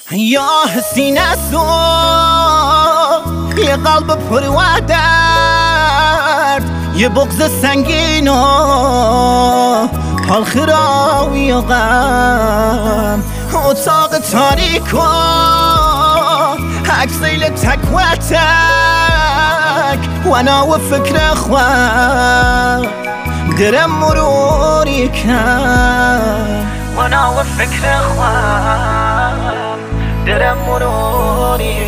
یا سینه سو یه قلب پر و درد، یه بغض سنگین و حال خراوی و غم، اتاق تاریک و عکسیل تک و تک و انا و فکر خواه درم مروری کن و انا و فکر خواه درم مروری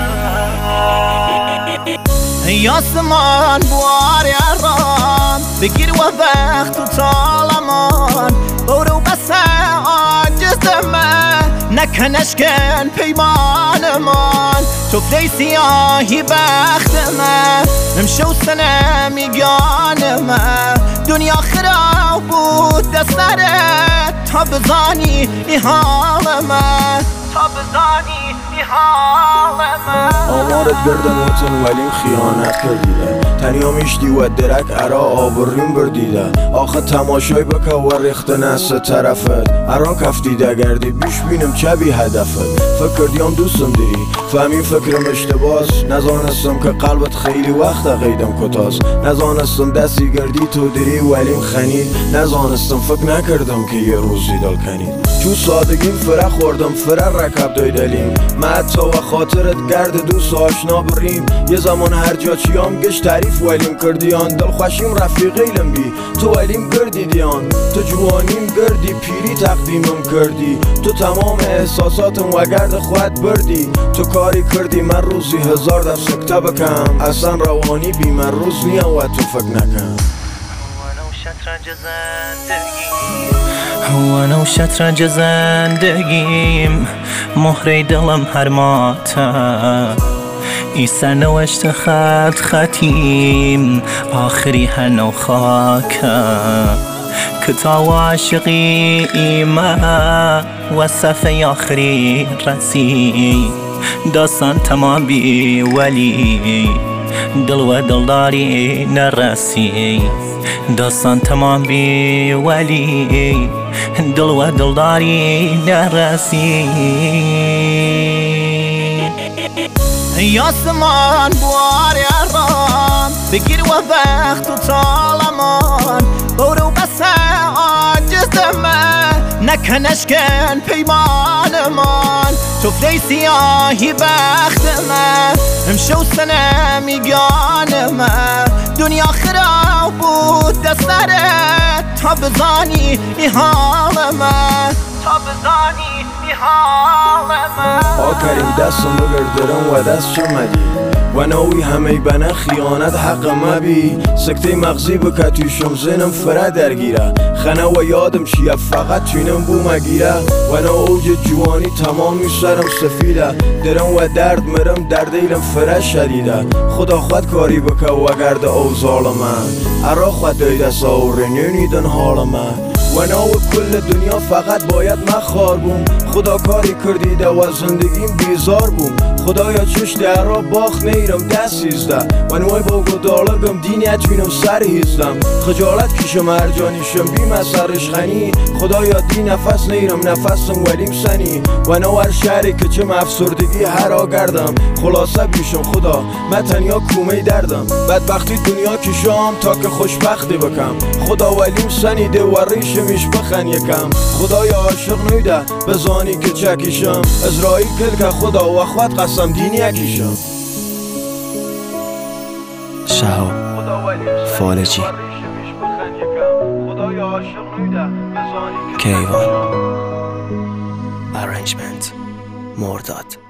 کن. یاسمان بوار ارام بگیر و وقت و طالمان، برو بسه عاجزمه نکنش کن پیمانمان، تو فلی سیاهی بختمه نمشو سنه میگانمه، دنیا خراب بود دستره تا بزانی ای حالمه، تا بزانی ای حالمه. آمارت گردن وطن ولیم خیانت کردیده، تنیا میشتی و درک ارا آوریم بردیده، آخه تماشای بکه و ریخت نسه طرفت ارا کفتیده گردی بیش بینم چه بی هدفت، فکر دیام دوستم دیری فهمی فکرم اشتباس، نزانستم که قلبت خیلی وقت قیدم کتاس، نزانستم دستی گردی تو دیری ولیم خنید، نزانستم فکر نکردم که یه روزی دل کنید، تو سادگیم فره خوردم فره رکب دایدلیم، من تا و خاطرت گرد دوست آشنا بریم، یه زمان هر جا چیام گش تعریف ولیم کردیان، دل خوشیم رفیقیلم بی تو ولیم کردیدیان، تو جوانیم گردی پیری تقدیمم کردی، تو تمام احساساتم و گرد خود بردی، تو کاری کردی من روزی 1000 در سکته بکم، اصلا روانی بی من روز نیم و تو فکر نکن. وانا و شطرنج زندگیم مهره دلم هر ماته، ای سرنوشت خط ختیم آخری هر نو خاکه، کتاب عاشقی ایمه و صفحه آخری رسی، داستان تمام بی ولی دل و دلداری نرسی، داستان تمام بی ولی دل و دلداری نرسی. یاسمان بوار ارام بگیر و وقت و طالمان، برو بسه عاجزمه نکنش کن پیمانمان، تو فلی سیاهی بختمه امشو سنه میگانمه، دنیا خراب بود دستره تا بزانی ای حالمه، تا بزانی ای حالمه. آخرین دستم بگردرم و دست چمدی و نوی همه بنا خیانت حق مبی، سکته مغزی بکه تویشم زنم فره درگیره، خنه و یادم چیه فقط توینم بو مگیره، و نو اوج جوانی تمامی سرم سفیده، درم و درد مرم دردیلم فره شدیده، خدا خود کاری بکه و گرد اوزال من ارا خود دیده ساوره نینیدن حال من، و نو کل دنیا فقط باید من خار بوم، خدا کاری کردیده و زندگیم بیزار بوم، خدایا چش درا باخ نیرم دست سیزده، و نوی با گدالگم دینی اتوینم سر هیزدم، خجالت کشم هر جانیشم بیم از سرش خنی، خدایا دی نفس نیرم نفسم ولیم سنی، و نو هر شهری که چم افسردگی هر آگردم، خلاصه بیشم خدا من تنیا کومه دردم، بدبختی دنیا کشم تا که خوشبختی بکم، خدا ولیم سنیده و ریشمیش بخن یکم، خدایا عاشق نیده بزانی که چکیشم، ازرائیل کل که خدا و خود قسم دینی اکیشم. شهاب فالجی کیوان ارنجمنت مرداد.